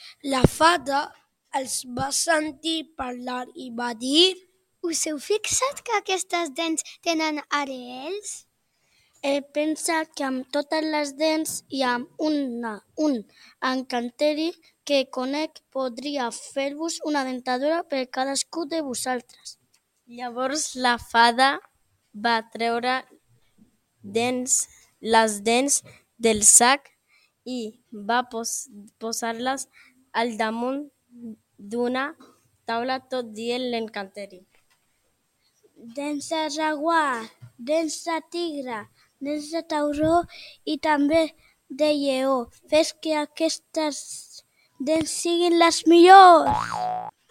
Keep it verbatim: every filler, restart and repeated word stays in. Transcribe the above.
La fada els va sentir parlar i va dir: Us heu fixat que aquestes dents tenen arrels? He pensat que amb totes les dents i amb una, un encanteri que conec podria fer-vos una dentadura per cadascú de vosaltres. Llavors la fada va treure dents, les dents del sac i va pos, posar-les al damunt d'una taula tot dient l'encanteri. Dents de jaguar, dents de tigre, dents de tauró i també de lleó. Fes que aquestes dents siguin les millors.